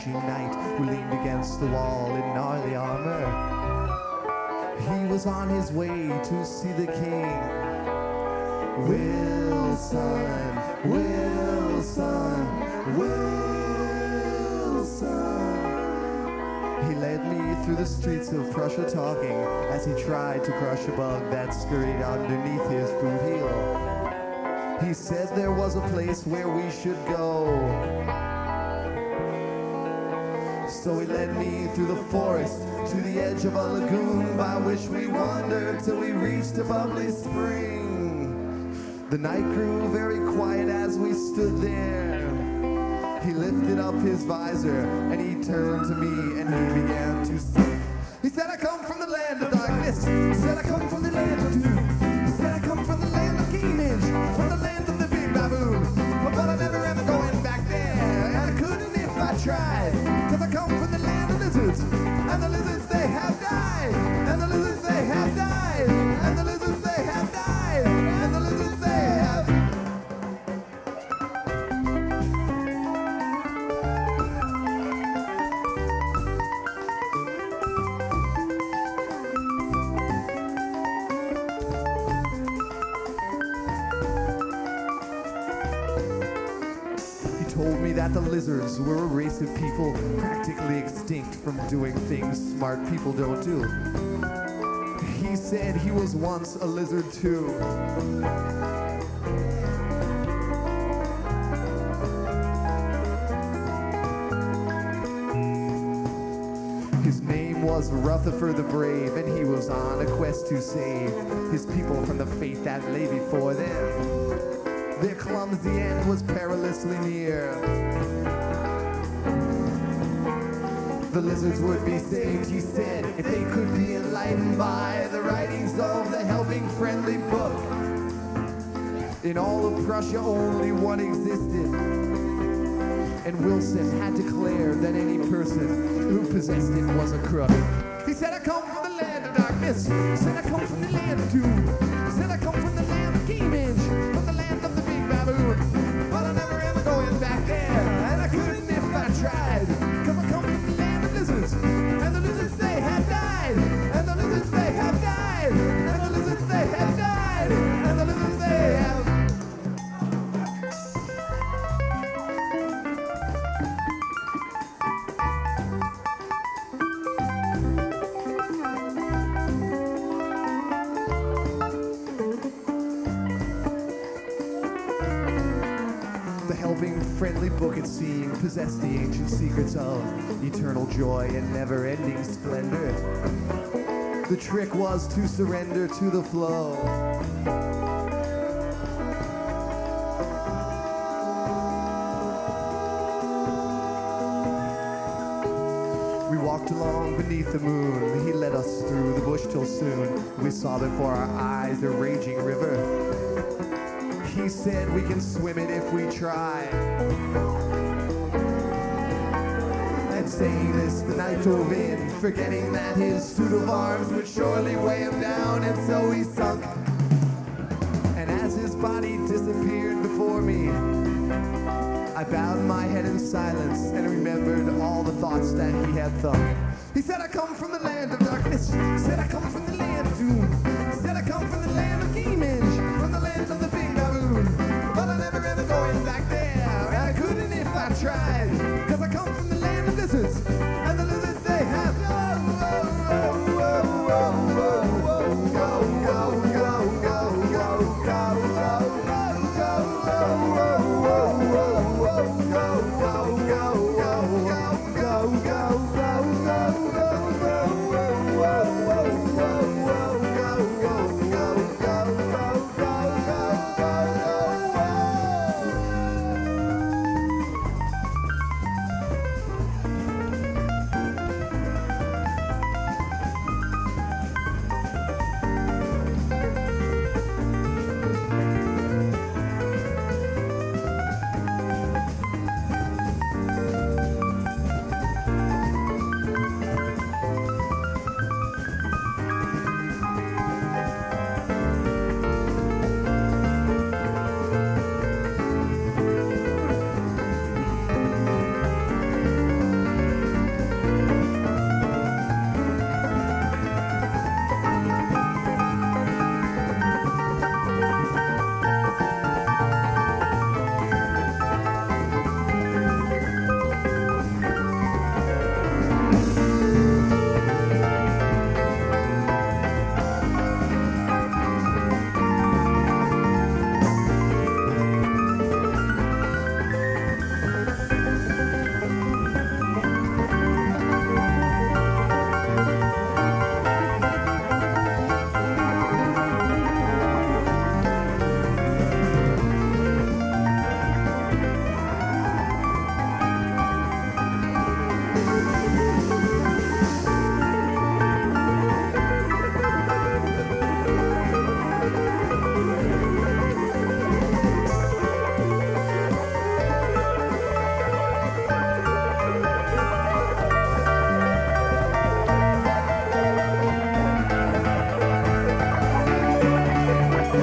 aging knight who leaned against the wall in gnarly armor. He was on his way to see the king. Wilson, Wilson, Wilson. He led me through the streets of Prussia talking as he tried to crush a bug that scurried underneath his boot heel. He said there was a place where we should go. So he led me through the forest to the edge of a lagoon by which we wandered till we reached a bubbly spring. The night grew very quiet as we stood there. He lifted up his visor and he turned to me and he began to sing. He said, I come from the land of darkness. He said, I come from the land of doom. He said, I come from the land of Gamage, from the land of the big baboon. But I never ever going back there, and I couldn't if I tried. Cause I come from the land of lizards, and the lizards they have died, and the lizards they have died, and the lizards they have died, and the lizards they have. He told me that the lizards were a race of people practically extinct from doing things smart people don't do. He said he was once a lizard too. His name was Rutherford the Brave, and he was on a quest to save his people from the fate that lay before them. Their clumsy end was perilously near. The lizards would be saved, he said, if they could be enlightened by the writings of the Helping Friendly Book. In all of Prussia, only one existed, and Wilson had declared that any person who possessed it was a crook. He said, I come from the land of darkness. He said, I come from the land of doom. He said, I come from the land of Gamage, from the land of the big baboon. But I never ever going back there, and I couldn't if I tried. Cause I come from the land of lizards, and the lizards they have died, and the lizards they have died, and the lizards they have died, and the lizards they have. The Helping Friendly Book, it seemed, possessed the ancient secrets of eternal joy and never-ending splendor. The trick was to surrender to the flow. We walked along beneath the moon. He led us through the bush till soon we saw before our eyes a raging river. He said we can swim it if we try. And saying this, the knight dove in, forgetting that his suit of arms would surely weigh him down, and so he sunk. And as his body disappeared before me, I bowed my head in silence and remembered all the thoughts that he had thunk. He said, I come from the land of darkness. He said, I come from the land of doom. He said, I come from the land of Gamage, from the land of the big baboon. But I never ever going back there, and I couldn't if I tried. Cause I come from the land of lizards, and the lizards they have. Go,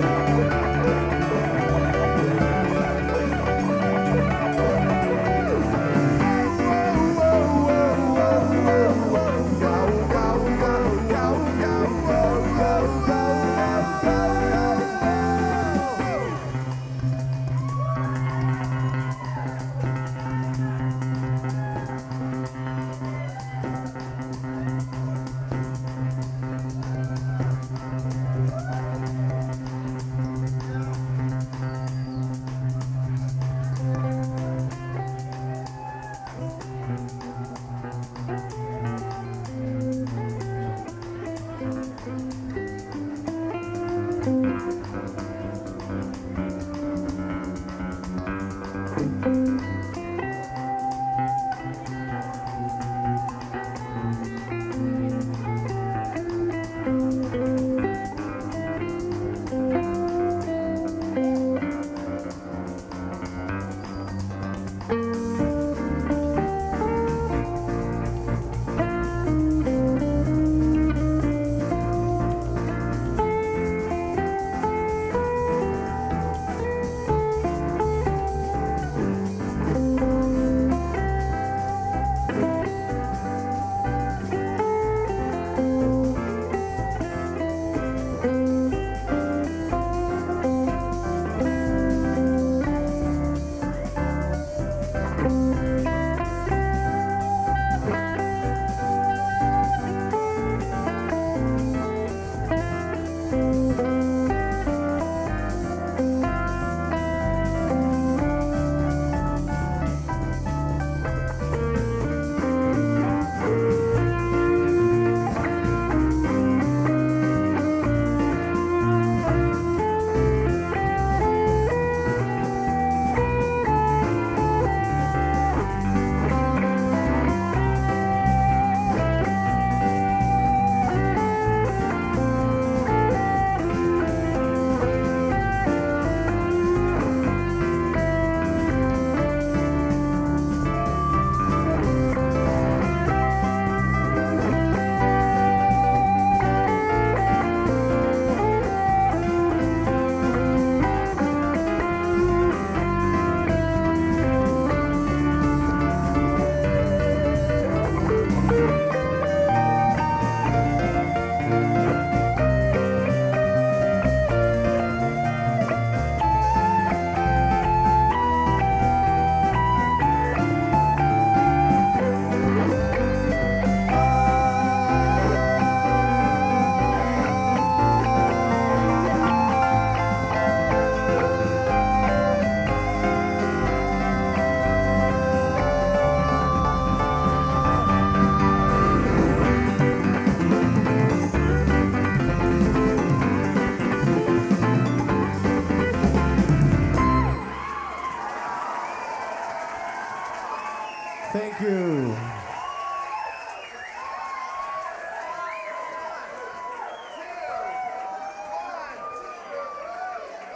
Thank you.